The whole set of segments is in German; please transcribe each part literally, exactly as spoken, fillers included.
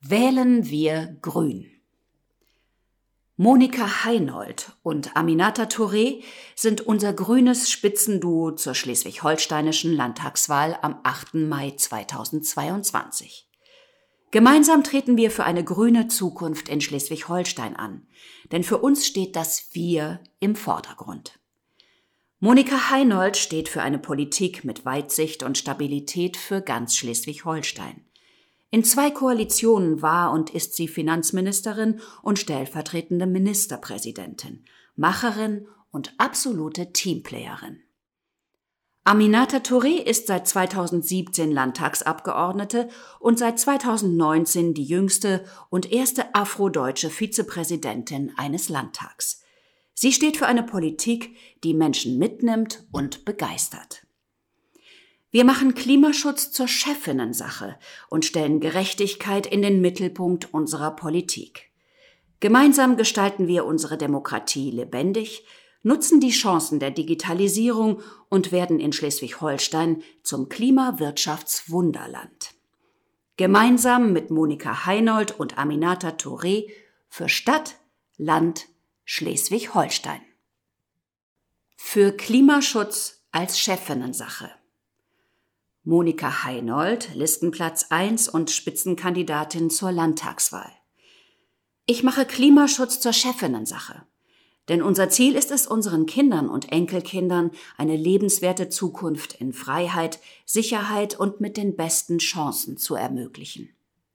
Wählen wir Grün. Monika Heinold und Aminata Touré sind unser grünes Spitzenduo zur schleswig-holsteinischen Landtagswahl am achten Mai zweitausendzweiundzwanzig. Gemeinsam treten wir für eine grüne Zukunft in Schleswig-Holstein an, denn für uns steht das Wir im Vordergrund. Monika Heinold steht für eine Politik mit Weitsicht und Stabilität für ganz Schleswig-Holstein. In zwei Koalitionen war und ist sie Finanzministerin und stellvertretende Ministerpräsidentin, Macherin und absolute Teamplayerin. Aminata Touré ist seit zweitausendsiebzehn Landtagsabgeordnete und seit zweitausendneunzehn die jüngste und erste afrodeutsche Vizepräsidentin eines Landtags. Sie steht für eine Politik, die Menschen mitnimmt und begeistert. Wir machen Klimaschutz zur Chefinnensache und stellen Gerechtigkeit in den Mittelpunkt unserer Politik. Gemeinsam gestalten wir unsere Demokratie lebendig, nutzen die Chancen der Digitalisierung und werden in Schleswig-Holstein zum Klimawirtschaftswunderland. Gemeinsam mit Monika Heinold und Aminata Touré für Stadt, Land, Schleswig-Holstein. Für Klimaschutz als Chefinnensache. Monika Heinold, Listenplatz eins und Spitzenkandidatin zur Landtagswahl. Ich mache Klimaschutz zur Chefinnensache. Denn unser Ziel ist es, unseren Kindern und Enkelkindern eine lebenswerte Zukunft in Freiheit, Sicherheit und mit den besten Chancen zu ermöglichen.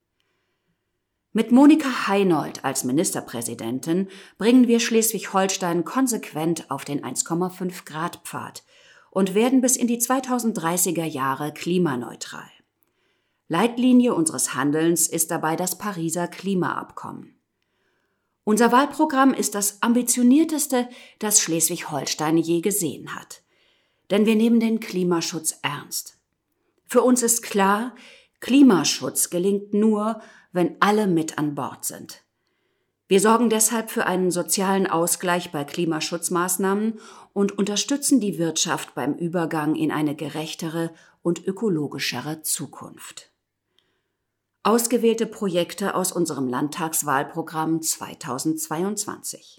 Mit Monika Heinold als Ministerpräsidentin bringen wir Schleswig-Holstein konsequent auf den eins Komma fünf Grad Pfad und werden bis in die zweitausenddreißiger Jahre klimaneutral. Leitlinie unseres Handelns ist dabei das Pariser Klimaabkommen. Unser Wahlprogramm ist das ambitionierteste, das Schleswig-Holstein je gesehen hat. Denn wir nehmen den Klimaschutz ernst. Für uns ist klar, Klimaschutz gelingt nur, wenn alle mit an Bord sind. Wir sorgen deshalb für einen sozialen Ausgleich bei Klimaschutzmaßnahmen und unterstützen die Wirtschaft beim Übergang in eine gerechtere und ökologischere Zukunft. Ausgewählte Projekte aus unserem Landtagswahlprogramm zweitausendzweiundzwanzig.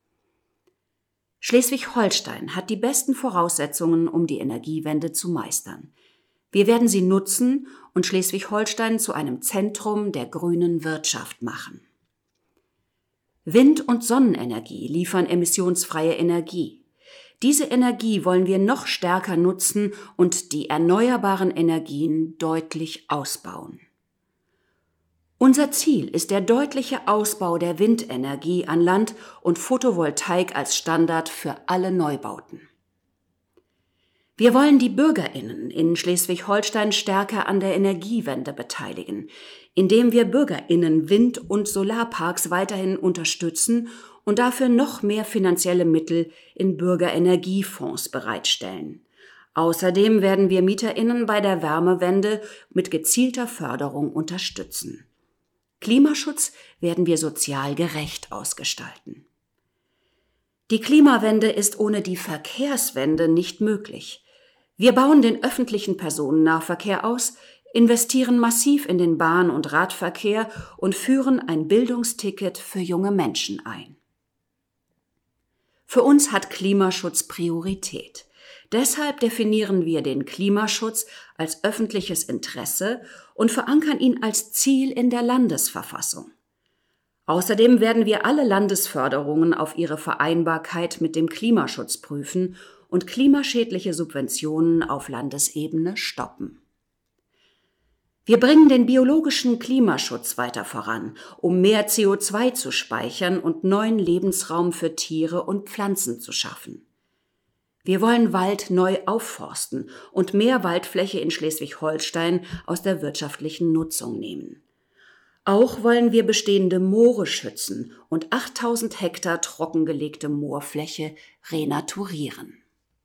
Schleswig-Holstein hat die besten Voraussetzungen, um die Energiewende zu meistern. Wir werden sie nutzen und Schleswig-Holstein zu einem Zentrum der grünen Wirtschaft machen. Wind- und Sonnenenergie liefern emissionsfreie Energie. Diese Energie wollen wir noch stärker nutzen und die erneuerbaren Energien deutlich ausbauen. Unser Ziel ist der deutliche Ausbau der Windenergie an Land und Photovoltaik als Standard für alle Neubauten. Wir wollen die BürgerInnen in Schleswig-Holstein stärker an der Energiewende beteiligen, indem wir BürgerInnen Wind- und Solarparks weiterhin unterstützen und dafür noch mehr finanzielle Mittel in Bürgerenergiefonds bereitstellen. Außerdem werden wir MieterInnen bei der Wärmewende mit gezielter Förderung unterstützen. Klimaschutz werden wir sozial gerecht ausgestalten. Die Klimawende ist ohne die Verkehrswende nicht möglich. Wir bauen den öffentlichen Personennahverkehr aus, investieren massiv in den Bahn- und Radverkehr und führen ein Bildungsticket für junge Menschen ein. Für uns hat Klimaschutz Priorität. Deshalb definieren wir den Klimaschutz als öffentliches Interesse und verankern ihn als Ziel in der Landesverfassung. Außerdem werden wir alle Landesförderungen auf ihre Vereinbarkeit mit dem Klimaschutz prüfen und klimaschädliche Subventionen auf Landesebene stoppen. Wir bringen den biologischen Klimaschutz weiter voran, um mehr C O zwei zu speichern und neuen Lebensraum für Tiere und Pflanzen zu schaffen. Wir wollen Wald neu aufforsten und mehr Waldfläche in Schleswig-Holstein aus der wirtschaftlichen Nutzung nehmen. Auch wollen wir bestehende Moore schützen und achttausend Hektar trockengelegte Moorfläche renaturieren.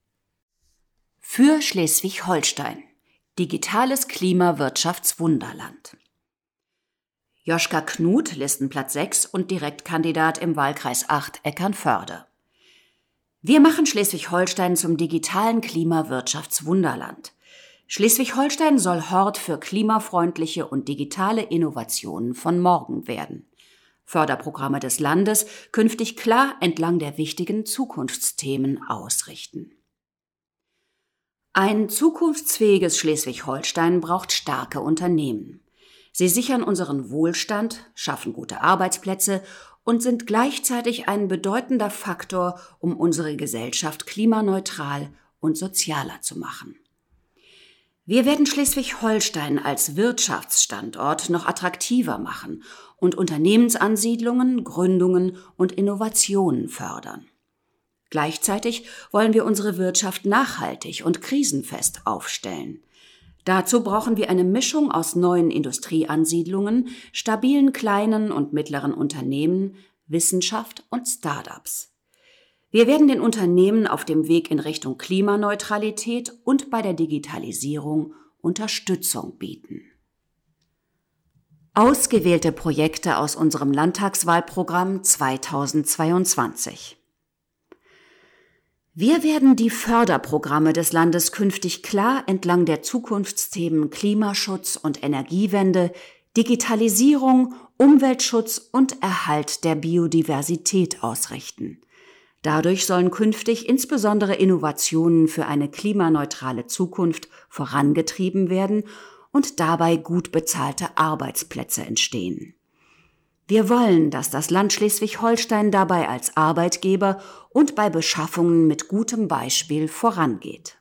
Für Schleswig-Holstein. Digitales Klimawirtschaftswunderland. Joschka Knut, Listenplatz sechs und Direktkandidat im Wahlkreis acht Eckernförde. Wir machen Schleswig-Holstein zum digitalen Klimawirtschaftswunderland. Schleswig-Holstein soll Hort für klimafreundliche und digitale Innovationen von morgen werden. Förderprogramme des Landes künftig klar entlang der wichtigen Zukunftsthemen ausrichten. Ein zukunftsfähiges Schleswig-Holstein braucht starke Unternehmen. Sie sichern unseren Wohlstand, schaffen gute Arbeitsplätze und sind gleichzeitig ein bedeutender Faktor, um unsere Gesellschaft klimaneutral und sozialer zu machen. Wir werden Schleswig-Holstein als Wirtschaftsstandort noch attraktiver machen und Unternehmensansiedlungen, Gründungen und Innovationen fördern. Gleichzeitig wollen wir unsere Wirtschaft nachhaltig und krisenfest aufstellen. Dazu brauchen wir eine Mischung aus neuen Industrieansiedlungen, stabilen kleinen und mittleren Unternehmen, Wissenschaft und Start-ups. Wir werden den Unternehmen auf dem Weg in Richtung Klimaneutralität und bei der Digitalisierung Unterstützung bieten. Ausgewählte Projekte aus unserem Landtagswahlprogramm zweitausendzweiundzwanzig. Wir werden die Förderprogramme des Landes künftig klar entlang der Zukunftsthemen Klimaschutz und Energiewende, Digitalisierung, Umweltschutz und Erhalt der Biodiversität ausrichten. Dadurch sollen künftig insbesondere Innovationen für eine klimaneutrale Zukunft vorangetrieben werden und dabei gut bezahlte Arbeitsplätze entstehen. Wir wollen, dass das Land Schleswig-Holstein dabei als Arbeitgeber und bei Beschaffungen mit gutem Beispiel vorangeht.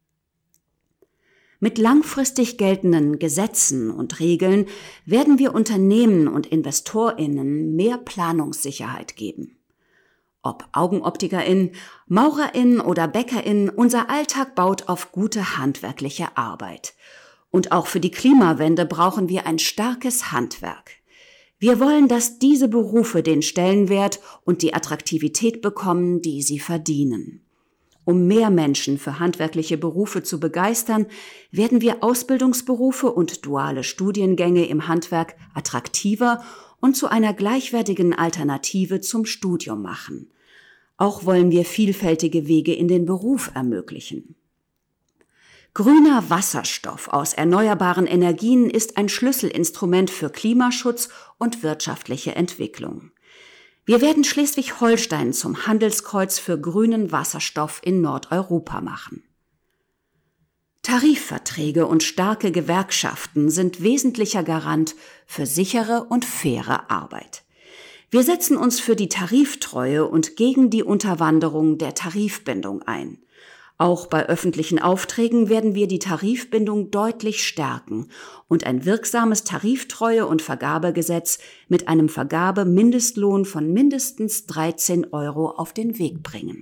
Mit langfristig geltenden Gesetzen und Regeln werden wir Unternehmen und InvestorInnen mehr Planungssicherheit geben. Ob AugenoptikerInnen, MaurerInnen oder BäckerInnen, unser Alltag baut auf gute handwerkliche Arbeit. Und auch für die Klimawende brauchen wir ein starkes Handwerk. Wir wollen, dass diese Berufe den Stellenwert und die Attraktivität bekommen, die sie verdienen. Um mehr Menschen für handwerkliche Berufe zu begeistern, werden wir Ausbildungsberufe und duale Studiengänge im Handwerk attraktiver und zu einer gleichwertigen Alternative zum Studium machen. Auch wollen wir vielfältige Wege in den Beruf ermöglichen. Grüner Wasserstoff aus erneuerbaren Energien ist ein Schlüsselinstrument für Klimaschutz und wirtschaftliche Entwicklung. Wir werden Schleswig-Holstein zum Handelskreuz für grünen Wasserstoff in Nordeuropa machen. Tarifverträge und starke Gewerkschaften sind wesentlicher Garant für sichere und faire Arbeit. Wir setzen uns für die Tariftreue und gegen die Unterwanderung der Tarifbindung ein. Auch bei öffentlichen Aufträgen werden wir die Tarifbindung deutlich stärken und ein wirksames Tariftreue- und Vergabegesetz mit einem Vergabemindestlohn von mindestens dreizehn Euro auf den Weg bringen.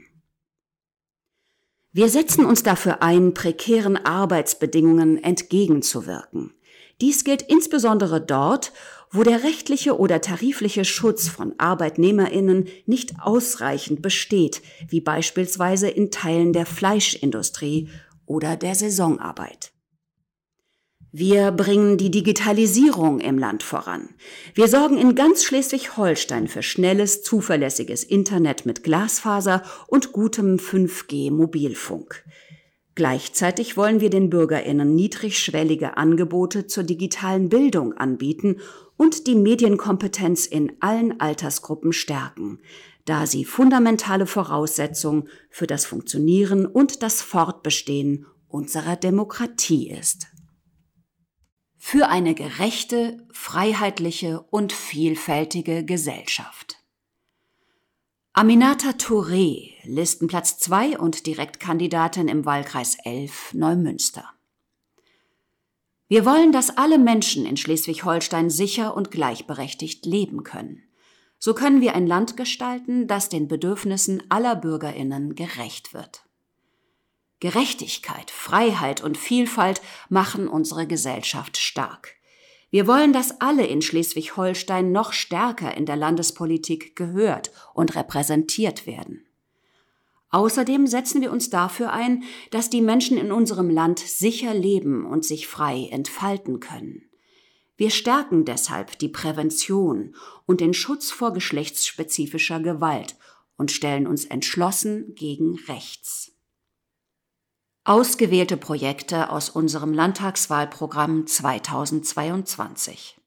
Wir setzen uns dafür ein, prekären Arbeitsbedingungen entgegenzuwirken. Dies gilt insbesondere dort, wo der rechtliche oder tarifliche Schutz von ArbeitnehmerInnen nicht ausreichend besteht, wie beispielsweise in Teilen der Fleischindustrie oder der Saisonarbeit. Wir bringen die Digitalisierung im Land voran. Wir sorgen in ganz Schleswig-Holstein für schnelles, zuverlässiges Internet mit Glasfaser und gutem fünf G Mobilfunk. Gleichzeitig wollen wir den BürgerInnen niedrigschwellige Angebote zur digitalen Bildung anbieten und die Medienkompetenz in allen Altersgruppen stärken, da sie fundamentale Voraussetzung für das Funktionieren und das Fortbestehen unserer Demokratie ist. Für eine gerechte, freiheitliche und vielfältige Gesellschaft. Aminata Touré, Listenplatz zwei und Direktkandidatin im Wahlkreis elf Neumünster. Wir wollen, dass alle Menschen in Schleswig-Holstein sicher und gleichberechtigt leben können. So können wir ein Land gestalten, das den Bedürfnissen aller BürgerInnen gerecht wird. Gerechtigkeit, Freiheit und Vielfalt machen unsere Gesellschaft stark. Wir wollen, dass alle in Schleswig-Holstein noch stärker in der Landespolitik gehört und repräsentiert werden. Außerdem setzen wir uns dafür ein, dass die Menschen in unserem Land sicher leben und sich frei entfalten können. Wir stärken deshalb die Prävention und den Schutz vor geschlechtsspezifischer Gewalt und stellen uns entschlossen gegen rechts. Ausgewählte Projekte aus unserem Landtagswahlprogramm zweitausendzweiundzwanzig.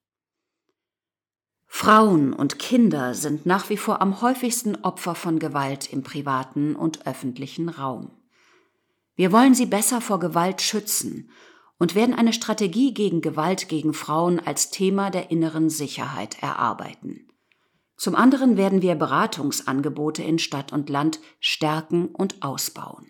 Frauen und Kinder sind nach wie vor am häufigsten Opfer von Gewalt im privaten und öffentlichen Raum. Wir wollen sie besser vor Gewalt schützen und werden eine Strategie gegen Gewalt gegen Frauen als Thema der inneren Sicherheit erarbeiten. Zum anderen werden wir Beratungsangebote in Stadt und Land stärken und ausbauen.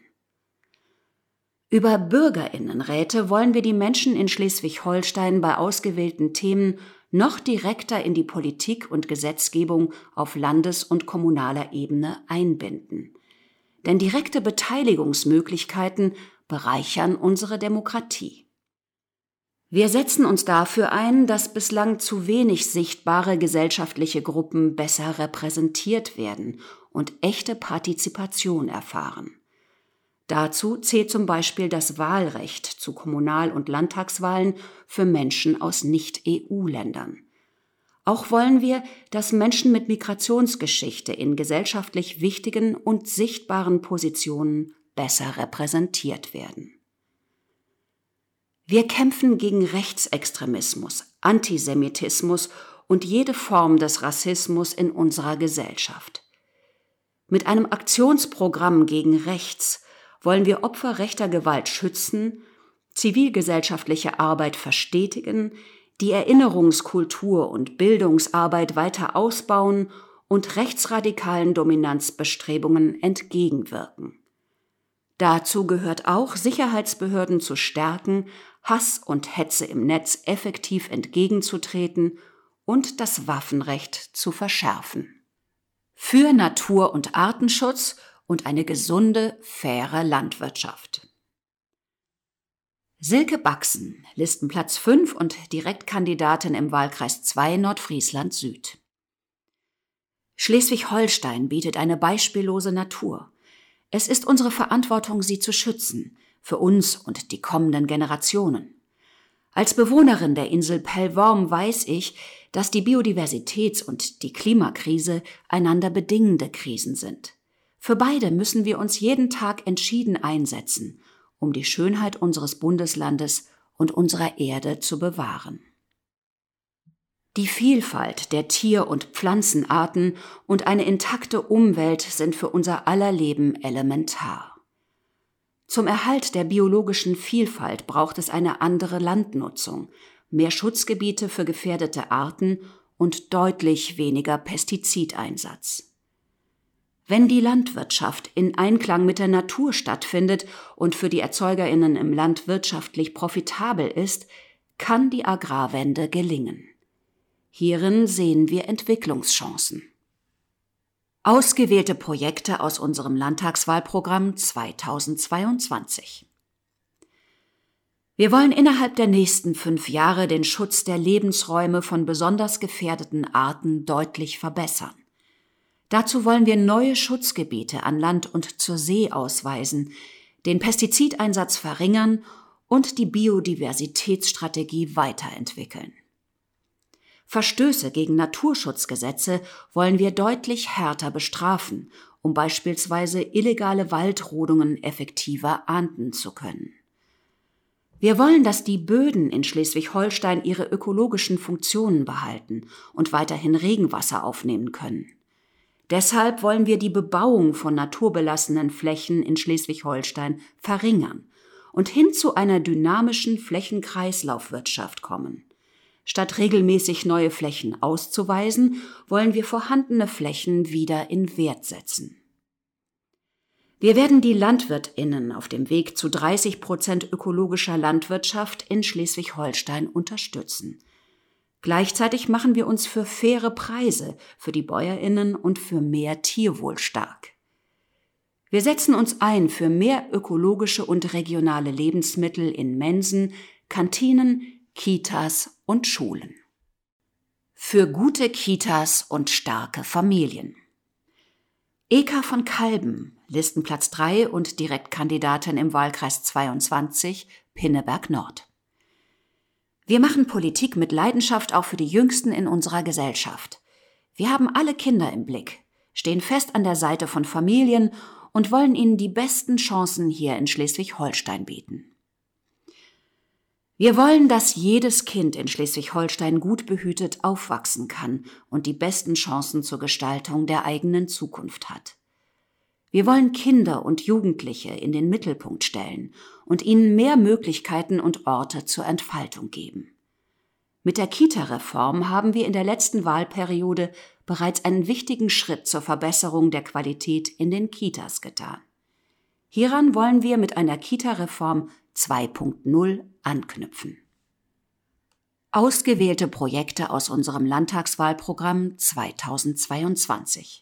Über BürgerInnenräte wollen wir die Menschen in Schleswig-Holstein bei ausgewählten Themen noch direkter in die Politik und Gesetzgebung auf Landes- und kommunaler Ebene einbinden. Denn direkte Beteiligungsmöglichkeiten bereichern unsere Demokratie. Wir setzen uns dafür ein, dass bislang zu wenig sichtbare gesellschaftliche Gruppen besser repräsentiert werden und echte Partizipation erfahren. Dazu zählt zum Beispiel das Wahlrecht zu Kommunal- und Landtagswahlen für Menschen aus Nicht-E U-Ländern. Auch wollen wir, dass Menschen mit Migrationsgeschichte in gesellschaftlich wichtigen und sichtbaren Positionen besser repräsentiert werden. Wir kämpfen gegen Rechtsextremismus, Antisemitismus und jede Form des Rassismus in unserer Gesellschaft. Mit einem Aktionsprogramm gegen Rechts wollen wir Opfer rechter Gewalt schützen, zivilgesellschaftliche Arbeit verstetigen, die Erinnerungskultur und Bildungsarbeit weiter ausbauen und rechtsradikalen Dominanzbestrebungen entgegenwirken. Dazu gehört auch, Sicherheitsbehörden zu stärken, Hass und Hetze im Netz effektiv entgegenzutreten und das Waffenrecht zu verschärfen. Für Natur- und Artenschutz und eine gesunde, faire Landwirtschaft. Silke Baxen, Listenplatz fünf und Direktkandidatin im Wahlkreis zwei Nordfriesland Süd. Schleswig-Holstein bietet eine beispiellose Natur. Es ist unsere Verantwortung, sie zu schützen, für uns und die kommenden Generationen. Als Bewohnerin der Insel Pellworm weiß ich, dass die Biodiversitäts- und die Klimakrise einander bedingende Krisen sind. Für beide müssen wir uns jeden Tag entschieden einsetzen, um die Schönheit unseres Bundeslandes und unserer Erde zu bewahren. Die Vielfalt der Tier- und Pflanzenarten und eine intakte Umwelt sind für unser aller Leben elementar. Zum Erhalt der biologischen Vielfalt braucht es eine andere Landnutzung, mehr Schutzgebiete für gefährdete Arten und deutlich weniger Pestizideinsatz. Wenn die Landwirtschaft in Einklang mit der Natur stattfindet und für die ErzeugerInnen im Land wirtschaftlich profitabel ist, kann die Agrarwende gelingen. Hierin sehen wir Entwicklungschancen. Ausgewählte Projekte aus unserem Landtagswahlprogramm zweitausendzweiundzwanzig. Wir wollen innerhalb der nächsten fünf Jahre den Schutz der Lebensräume von besonders gefährdeten Arten deutlich verbessern. Dazu wollen wir neue Schutzgebiete an Land und zur See ausweisen, den Pestizideinsatz verringern und die Biodiversitätsstrategie weiterentwickeln. Verstöße gegen Naturschutzgesetze wollen wir deutlich härter bestrafen, um beispielsweise illegale Waldrodungen effektiver ahnden zu können. Wir wollen, dass die Böden in Schleswig-Holstein ihre ökologischen Funktionen behalten und weiterhin Regenwasser aufnehmen können. Deshalb wollen wir die Bebauung von naturbelassenen Flächen in Schleswig-Holstein verringern und hin zu einer dynamischen Flächenkreislaufwirtschaft kommen. Statt regelmäßig neue Flächen auszuweisen, wollen wir vorhandene Flächen wieder in Wert setzen. Wir werden die LandwirtInnen auf dem Weg zu dreißig Prozent ökologischer Landwirtschaft in Schleswig-Holstein unterstützen. Gleichzeitig machen wir uns für faire Preise für die BäuerInnen und für mehr Tierwohl stark. Wir setzen uns ein für mehr ökologische und regionale Lebensmittel in Mensen, Kantinen, Kitas und Schulen. Für gute Kitas und starke Familien. Eka von Kalben, Listenplatz drei und Direktkandidatin im Wahlkreis zweiundzwanzig, Pinneberg Nord. Wir machen Politik mit Leidenschaft auch für die Jüngsten in unserer Gesellschaft. Wir haben alle Kinder im Blick, stehen fest an der Seite von Familien und wollen ihnen die besten Chancen hier in Schleswig-Holstein bieten. Wir wollen, dass jedes Kind in Schleswig-Holstein gut behütet aufwachsen kann und die besten Chancen zur Gestaltung der eigenen Zukunft hat. Wir wollen Kinder und Jugendliche in den Mittelpunkt stellen und ihnen mehr Möglichkeiten und Orte zur Entfaltung geben. Mit der Kita-Reform haben wir in der letzten Wahlperiode bereits einen wichtigen Schritt zur Verbesserung der Qualität in den Kitas getan. Hieran wollen wir mit einer Kita-Reform zwei Punkt null anknüpfen. Ausgewählte Projekte aus unserem Landtagswahlprogramm zweitausendzweiundzwanzig.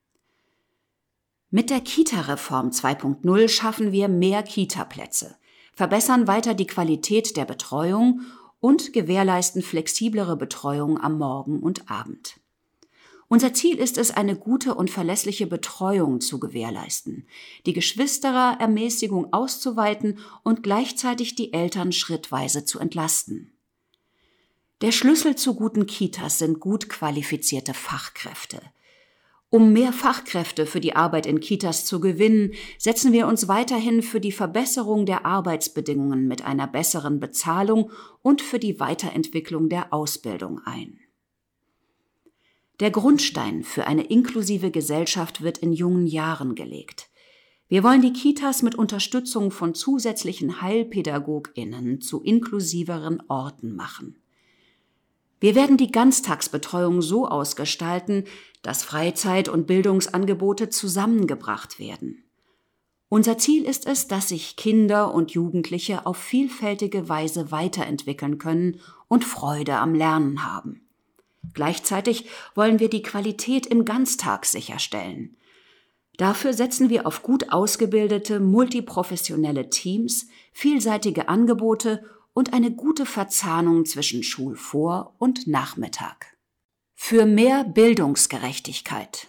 Mit der Kita-Reform zwei Punkt null schaffen wir mehr Kita-Plätze, verbessern weiter die Qualität der Betreuung und gewährleisten flexiblere Betreuung am Morgen und Abend. Unser Ziel ist es, eine gute und verlässliche Betreuung zu gewährleisten, die Geschwisterermäßigung auszuweiten und gleichzeitig die Eltern schrittweise zu entlasten. Der Schlüssel zu guten Kitas sind gut qualifizierte Fachkräfte. Um mehr Fachkräfte für die Arbeit in Kitas zu gewinnen, setzen wir uns weiterhin für die Verbesserung der Arbeitsbedingungen mit einer besseren Bezahlung und für die Weiterentwicklung der Ausbildung ein. Der Grundstein für eine inklusive Gesellschaft wird in jungen Jahren gelegt. Wir wollen die Kitas mit Unterstützung von zusätzlichen HeilpädagogInnen zu inklusiveren Orten machen. Wir werden die Ganztagsbetreuung so ausgestalten, dass Freizeit- und Bildungsangebote zusammengebracht werden. Unser Ziel ist es, dass sich Kinder und Jugendliche auf vielfältige Weise weiterentwickeln können und Freude am Lernen haben. Gleichzeitig wollen wir die Qualität im Ganztag sicherstellen. Dafür setzen wir auf gut ausgebildete, multiprofessionelle Teams, vielseitige Angebote und eine gute Verzahnung zwischen Schulvor- und Nachmittag. Für mehr Bildungsgerechtigkeit.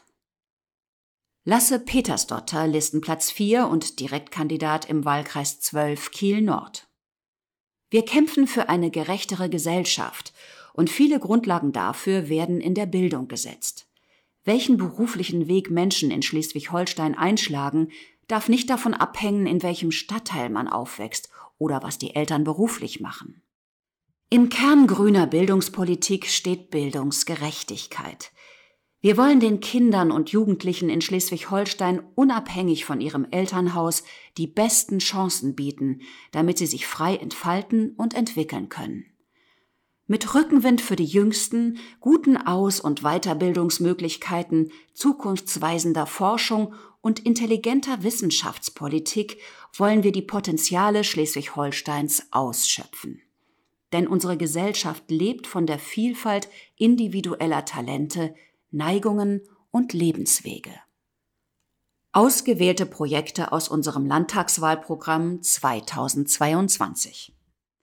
Lasse Petersdotter, Listenplatz vier und Direktkandidat im Wahlkreis zwölf Kiel-Nord. Wir kämpfen für eine gerechtere Gesellschaft und viele Grundlagen dafür werden in der Bildung gesetzt. Welchen beruflichen Weg Menschen in Schleswig-Holstein einschlagen, darf nicht davon abhängen, in welchem Stadtteil man aufwächst oder was die Eltern beruflich machen. Im Kern grüner Bildungspolitik steht Bildungsgerechtigkeit. Wir wollen den Kindern und Jugendlichen in Schleswig-Holstein unabhängig von ihrem Elternhaus die besten Chancen bieten, damit sie sich frei entfalten und entwickeln können. Mit Rückenwind für die Jüngsten, guten Aus- und Weiterbildungsmöglichkeiten, zukunftsweisender Forschung und intelligenter Wissenschaftspolitik wollen wir die Potenziale Schleswig-Holsteins ausschöpfen. Denn unsere Gesellschaft lebt von der Vielfalt individueller Talente, Neigungen und Lebenswege. Ausgewählte Projekte aus unserem Landtagswahlprogramm zweitausendzweiundzwanzig.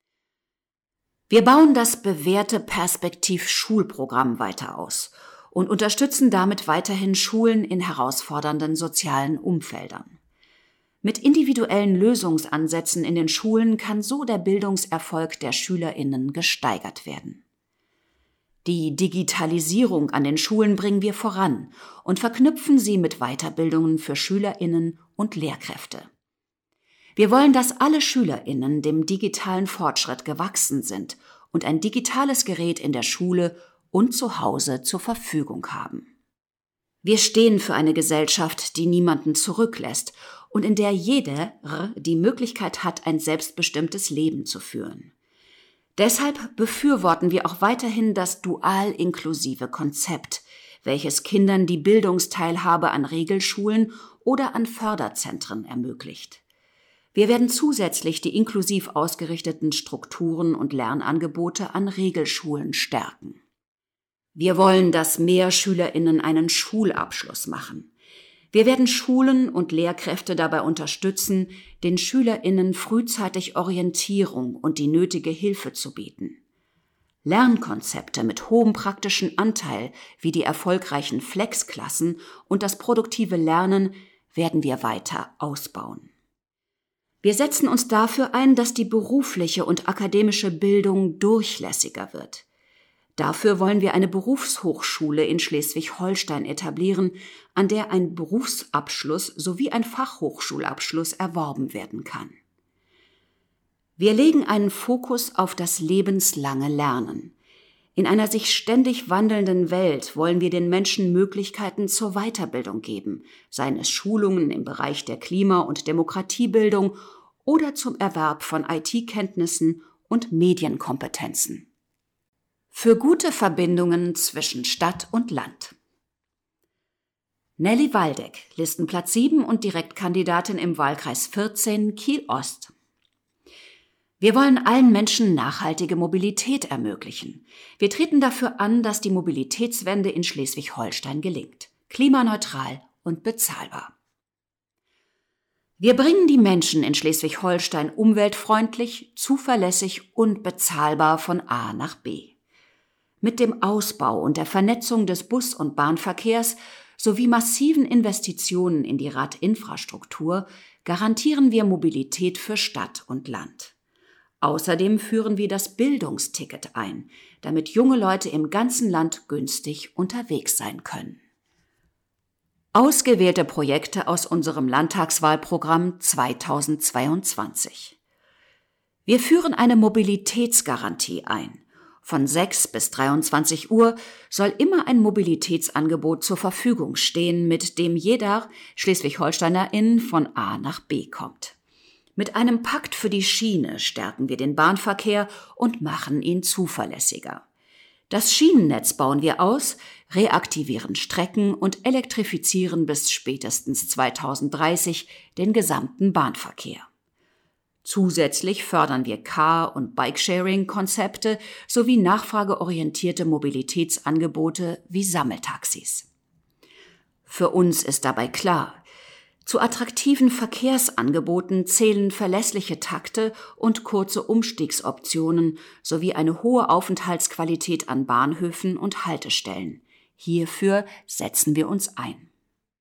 Wir bauen das bewährte Perspektiv-Schulprogramm weiter aus und unterstützen damit weiterhin Schulen in herausfordernden sozialen Umfeldern. Mit individuellen Lösungsansätzen in den Schulen kann so der Bildungserfolg der SchülerInnen gesteigert werden. Die Digitalisierung an den Schulen bringen wir voran und verknüpfen sie mit Weiterbildungen für SchülerInnen und Lehrkräfte. Wir wollen, dass alle SchülerInnen dem digitalen Fortschritt gewachsen sind und ein digitales Gerät in der Schule und zu Hause zur Verfügung haben. Wir stehen für eine Gesellschaft, die niemanden zurücklässt und in der jeder die Möglichkeit hat, ein selbstbestimmtes Leben zu führen. Deshalb befürworten wir auch weiterhin das dual-inklusive Konzept, welches Kindern die Bildungsteilhabe an Regelschulen oder an Förderzentren ermöglicht. Wir werden zusätzlich die inklusiv ausgerichteten Strukturen und Lernangebote an Regelschulen stärken. Wir wollen, dass mehr SchülerInnen einen Schulabschluss machen. Wir werden Schulen und Lehrkräfte dabei unterstützen, den SchülerInnen frühzeitig Orientierung und die nötige Hilfe zu bieten. Lernkonzepte mit hohem praktischen Anteil wie die erfolgreichen Flex-Klassen und das produktive Lernen werden wir weiter ausbauen. Wir setzen uns dafür ein, dass die berufliche und akademische Bildung durchlässiger wird. Dafür wollen wir eine Berufshochschule in Schleswig-Holstein etablieren, an der ein Berufsabschluss sowie ein Fachhochschulabschluss erworben werden kann. Wir legen einen Fokus auf das lebenslange Lernen. In einer sich ständig wandelnden Welt wollen wir den Menschen Möglichkeiten zur Weiterbildung geben, seien es Schulungen im Bereich der Klima- und Demokratiebildung oder zum Erwerb von I T-Kenntnissen und Medienkompetenzen. Für gute Verbindungen zwischen Stadt und Land. Nelly Waldeck, Listenplatz sieben und Direktkandidatin im Wahlkreis vierzehn Kiel-Ost. Wir wollen allen Menschen nachhaltige Mobilität ermöglichen. Wir treten dafür an, dass die Mobilitätswende in Schleswig-Holstein gelingt. Klimaneutral und bezahlbar. Wir bringen die Menschen in Schleswig-Holstein umweltfreundlich, zuverlässig und bezahlbar von A nach B. Mit dem Ausbau und der Vernetzung des Bus- und Bahnverkehrs sowie massiven Investitionen in die Radinfrastruktur garantieren wir Mobilität für Stadt und Land. Außerdem führen wir das Bildungsticket ein, damit junge Leute im ganzen Land günstig unterwegs sein können. Ausgewählte Projekte aus unserem Landtagswahlprogramm zweitausendzweiundzwanzig. Wir führen eine Mobilitätsgarantie ein. Von sechs bis dreiundzwanzig Uhr soll immer ein Mobilitätsangebot zur Verfügung stehen, mit dem jeder Schleswig-Holsteinerin von A nach B kommt. Mit einem Pakt für die Schiene stärken wir den Bahnverkehr und machen ihn zuverlässiger. Das Schienennetz bauen wir aus, reaktivieren Strecken und elektrifizieren bis spätestens zweitausenddreißig den gesamten Bahnverkehr. Zusätzlich fördern wir Car- und Bikesharing-Konzepte sowie nachfrageorientierte Mobilitätsangebote wie Sammeltaxis. Für uns ist dabei klar, zu attraktiven Verkehrsangeboten zählen verlässliche Takte und kurze Umstiegsoptionen sowie eine hohe Aufenthaltsqualität an Bahnhöfen und Haltestellen. Hierfür setzen wir uns ein.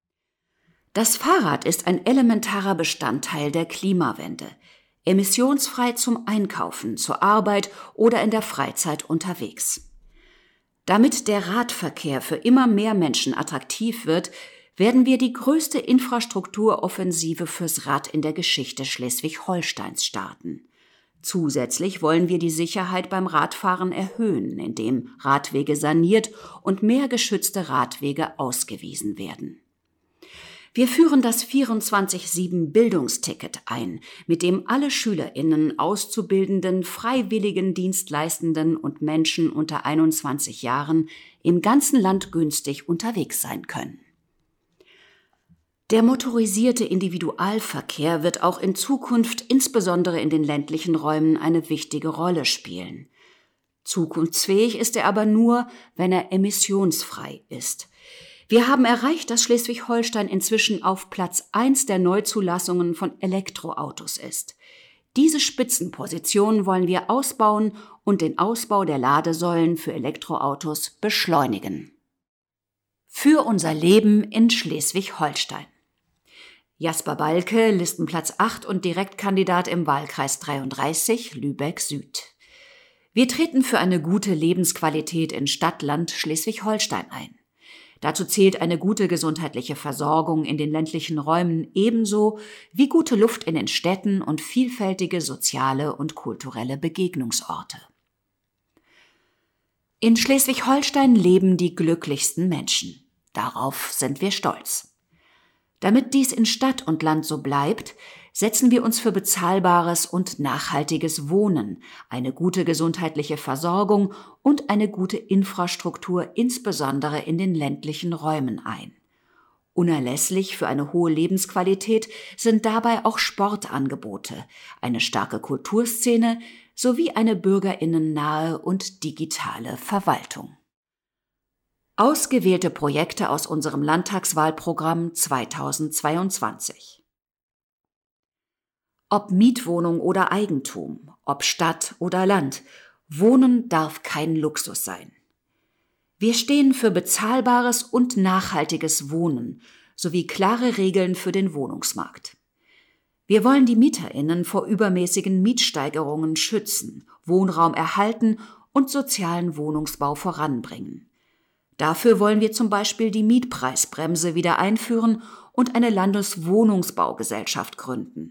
Das Fahrrad ist ein elementarer Bestandteil der Klimawende. Emissionsfrei zum Einkaufen, zur Arbeit oder in der Freizeit unterwegs. Damit der Radverkehr für immer mehr Menschen attraktiv wird, werden wir die größte Infrastrukturoffensive fürs Rad in der Geschichte Schleswig-Holsteins starten. Zusätzlich wollen wir die Sicherheit beim Radfahren erhöhen, indem Radwege saniert und mehr geschützte Radwege ausgewiesen werden. Wir führen das vierundzwanzig sieben Bildungsticket ein, mit dem alle SchülerInnen, Auszubildenden, freiwilligen Dienstleistenden und Menschen unter einundzwanzig Jahren im ganzen Land günstig unterwegs sein können. Der motorisierte Individualverkehr wird auch in Zukunft insbesondere in den ländlichen Räumen eine wichtige Rolle spielen. Zukunftsfähig ist er aber nur, wenn er emissionsfrei ist. Wir haben erreicht, dass Schleswig-Holstein inzwischen auf Platz eins der Neuzulassungen von Elektroautos ist. Diese Spitzenposition wollen wir ausbauen und den Ausbau der Ladesäulen für Elektroautos beschleunigen. Für unser Leben in Schleswig-Holstein. Jasper Balke, Listenplatz acht und Direktkandidat im Wahlkreis dreiunddreißig, Lübeck Süd. Wir treten für eine gute Lebensqualität in Stadt-Land Schleswig-Holstein ein. Dazu zählt eine gute gesundheitliche Versorgung in den ländlichen Räumen ebenso wie gute Luft in den Städten und vielfältige soziale und kulturelle Begegnungsorte. In Schleswig-Holstein leben die glücklichsten Menschen. Darauf sind wir stolz. Damit dies in Stadt und Land so bleibt, setzen wir uns für bezahlbares und nachhaltiges Wohnen, eine gute gesundheitliche Versorgung und eine gute Infrastruktur insbesondere in den ländlichen Räumen ein. Unerlässlich für eine hohe Lebensqualität sind dabei auch Sportangebote, eine starke Kulturszene sowie eine bürgerinnennahe und digitale Verwaltung. Ausgewählte Projekte aus unserem Landtagswahlprogramm zweitausendzweiundzwanzig. Ob Mietwohnung oder Eigentum, ob Stadt oder Land, Wohnen darf kein Luxus sein. Wir stehen für bezahlbares und nachhaltiges Wohnen sowie klare Regeln für den Wohnungsmarkt. Wir wollen die MieterInnen vor übermäßigen Mietsteigerungen schützen, Wohnraum erhalten und sozialen Wohnungsbau voranbringen. Dafür wollen wir zum Beispiel die Mietpreisbremse wieder einführen und eine Landeswohnungsbaugesellschaft gründen.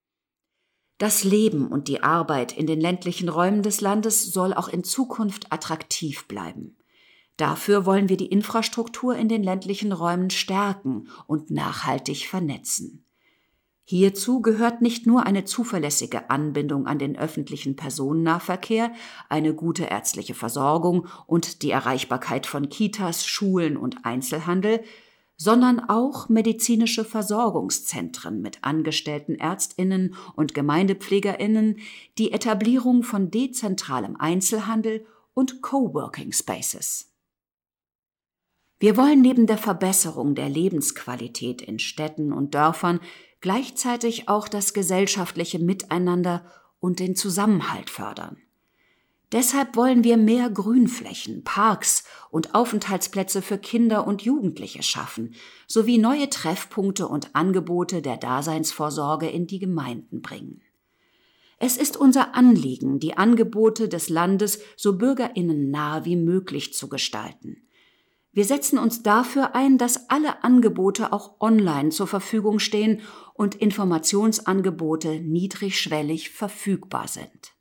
Das Leben und die Arbeit in den ländlichen Räumen des Landes soll auch in Zukunft attraktiv bleiben. Dafür wollen wir die Infrastruktur in den ländlichen Räumen stärken und nachhaltig vernetzen. Hierzu gehört nicht nur eine zuverlässige Anbindung an den öffentlichen Personennahverkehr, eine gute ärztliche Versorgung und die Erreichbarkeit von Kitas, Schulen und Einzelhandel, sondern auch medizinische Versorgungszentren mit angestellten ÄrztInnen und GemeindepflegerInnen, die Etablierung von dezentralem Einzelhandel und Coworking Spaces. Wir wollen neben der Verbesserung der Lebensqualität in Städten und Dörfern gleichzeitig auch das gesellschaftliche Miteinander und den Zusammenhalt fördern. Deshalb wollen wir mehr Grünflächen, Parks und Aufenthaltsplätze für Kinder und Jugendliche schaffen, sowie neue Treffpunkte und Angebote der Daseinsvorsorge in die Gemeinden bringen. Es ist unser Anliegen, die Angebote des Landes so bürgerinnennah wie möglich zu gestalten. Wir setzen uns dafür ein, dass alle Angebote auch online zur Verfügung stehen und Informationsangebote niedrigschwellig verfügbar sind.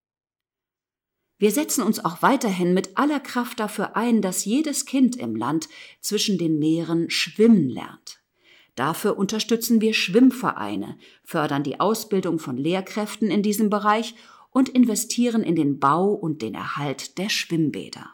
Wir setzen uns auch weiterhin mit aller Kraft dafür ein, dass jedes Kind im Land zwischen den Meeren schwimmen lernt. Dafür unterstützen wir Schwimmvereine, fördern die Ausbildung von Lehrkräften in diesem Bereich und investieren in den Bau und den Erhalt der Schwimmbäder.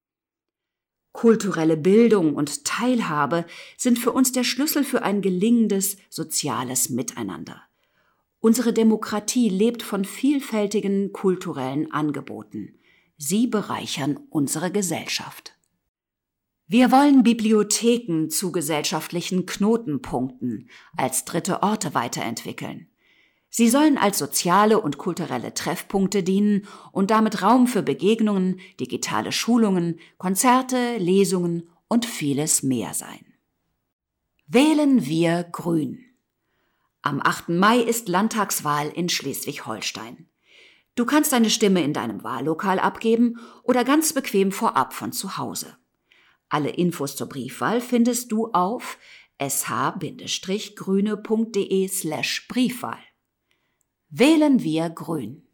Kulturelle Bildung und Teilhabe sind für uns der Schlüssel für ein gelingendes soziales Miteinander. Unsere Demokratie lebt von vielfältigen kulturellen Angeboten. Sie bereichern unsere Gesellschaft. Wir wollen Bibliotheken zu gesellschaftlichen Knotenpunkten als dritte Orte weiterentwickeln. Sie sollen als soziale und kulturelle Treffpunkte dienen und damit Raum für Begegnungen, digitale Schulungen, Konzerte, Lesungen und vieles mehr sein. Wählen wir Grün. Am achten Mai ist Landtagswahl in Schleswig-Holstein. Du kannst deine Stimme in deinem Wahllokal abgeben oder ganz bequem vorab von zu Hause. Alle Infos zur Briefwahl findest du auf sh-grüne.de slash Briefwahl. Wählen wir Grün.